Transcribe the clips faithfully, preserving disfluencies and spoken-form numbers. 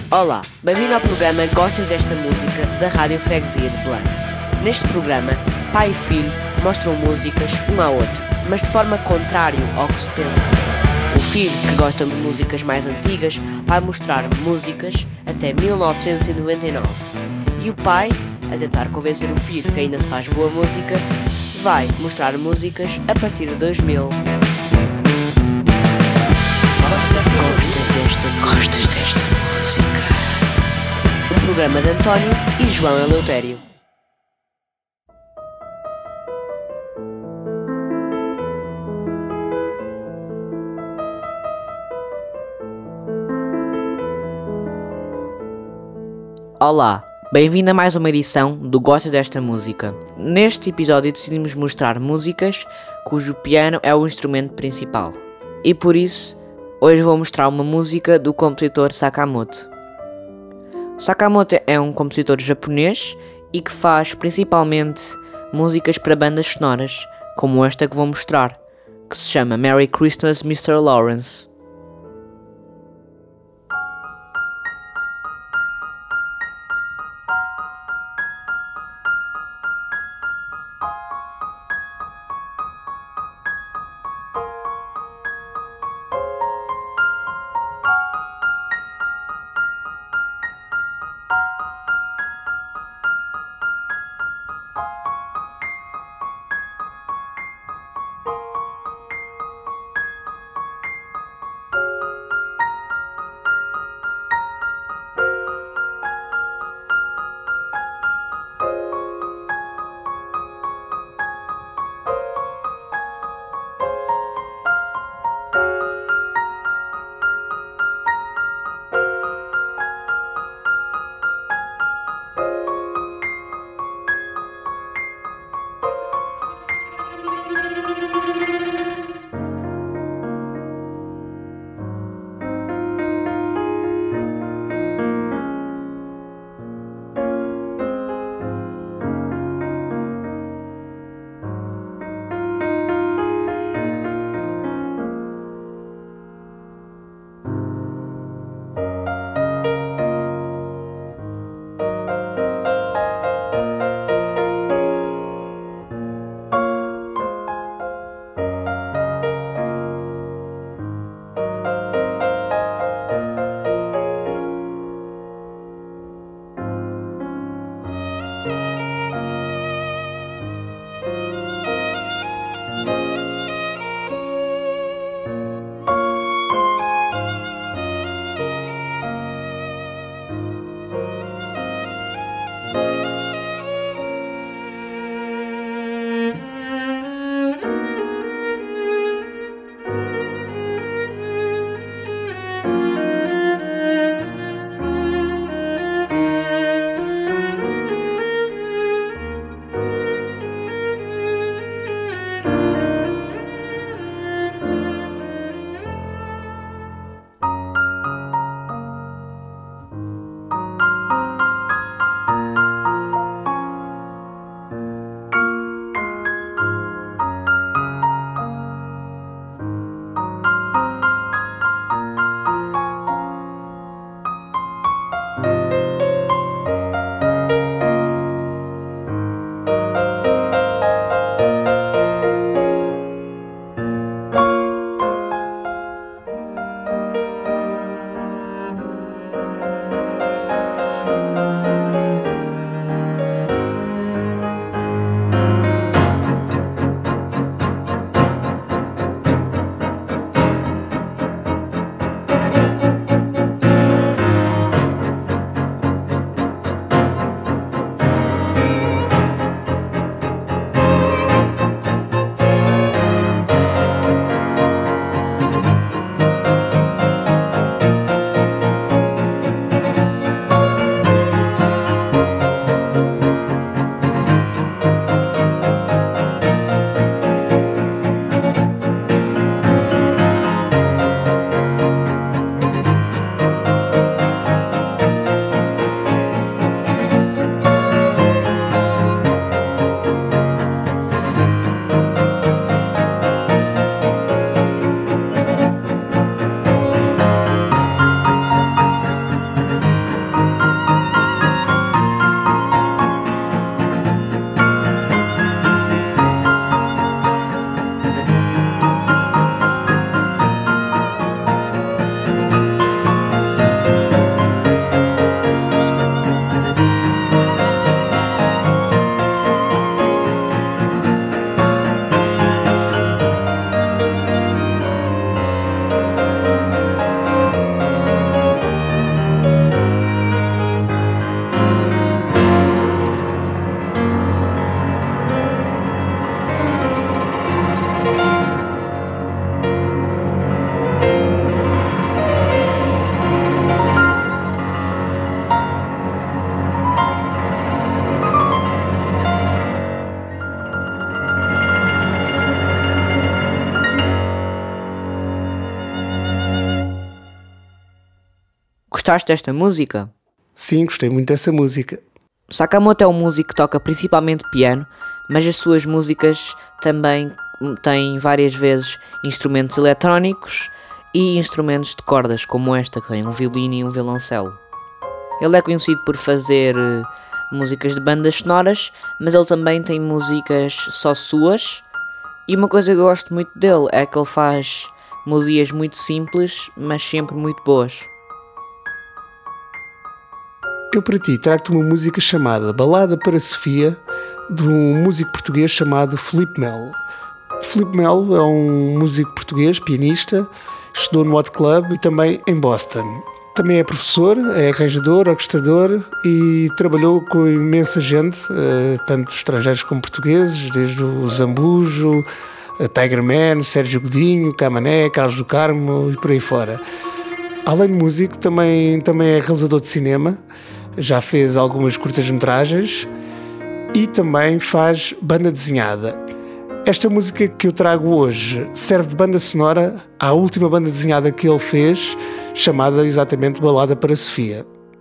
Olá, bem-vindo ao programa Gostas desta Música da Rádio Freguesia de Belém. Neste programa, pai e filho mostram músicas um ao outro, mas de forma contrária ao que se pensa. O filho, que gosta de músicas mais antigas, vai mostrar músicas até mil novecentos e noventa e nove. E o pai, a tentar convencer o filho que ainda se faz boa música, vai mostrar músicas a partir de dois mil. Gostas desta, Gostas desta música? Um programa de António e João Eleutério. Olá, bem-vindo a mais uma edição do Gostas desta Música. Neste episódio decidimos mostrar músicas cujo piano é o instrumento principal. E por isso, hoje vou mostrar uma música do compositor Sakamoto. Sakamoto é um compositor japonês e que faz principalmente músicas para bandas sonoras, como esta que vou mostrar, que se chama Merry Christmas, mister Lawrence. Gostaste desta música? Sim, gostei muito dessa música. Sakamoto é um músico que toca principalmente piano, mas as suas músicas também têm várias vezes instrumentos eletrónicos e instrumentos de cordas, como esta, que tem um violino e um violoncelo. Ele é conhecido por fazer uh, músicas de bandas sonoras, mas ele também tem músicas só suas. E uma coisa que eu gosto muito dele é que ele faz melodias muito simples, mas sempre muito boas. Eu para ti trago-te uma música chamada Balada para Sofia, de um músico português chamado Filipe Melo. Filipe Melo é um músico português, pianista, estudou no Hot Club e também em Boston. Também é professor, é arranjador, orquestrador e trabalhou com imensa gente, tanto estrangeiros como portugueses, desde o Zambujo, Tiger Man, Sérgio Godinho, Camané, Carlos do Carmo e por aí fora. Além de músico, também, também é realizador de cinema, já fez algumas curtas-metragens e também faz banda desenhada. Esta música que eu trago hoje serve de banda sonora à última banda desenhada que ele fez, chamada exatamente Balada para Sofia.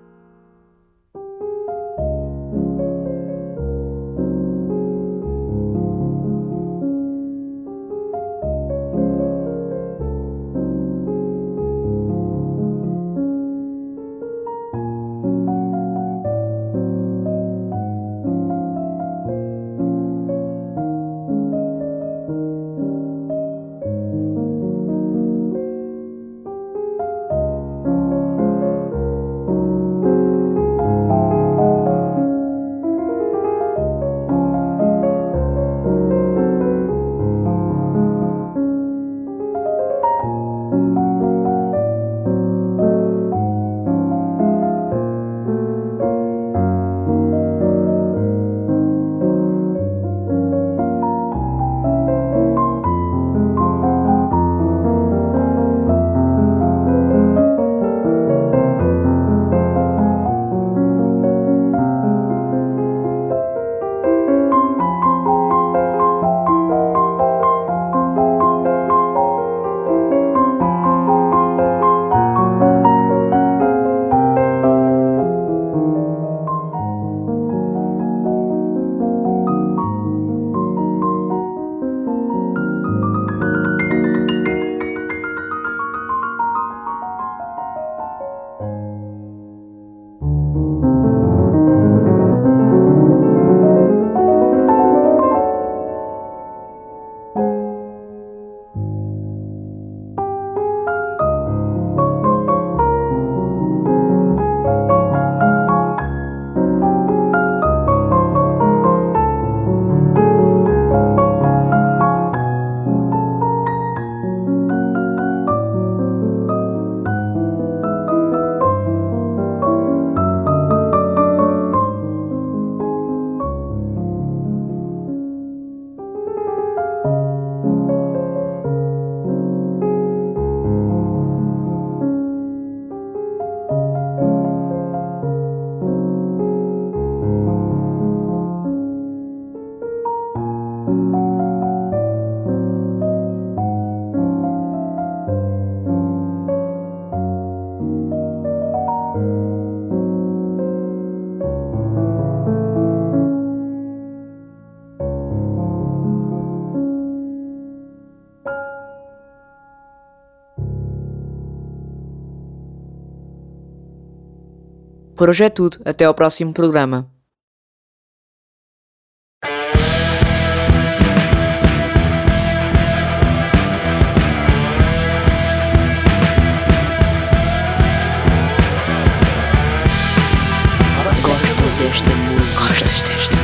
Por hoje é tudo, até ao próximo programa. Gostas desta música? Gostas desta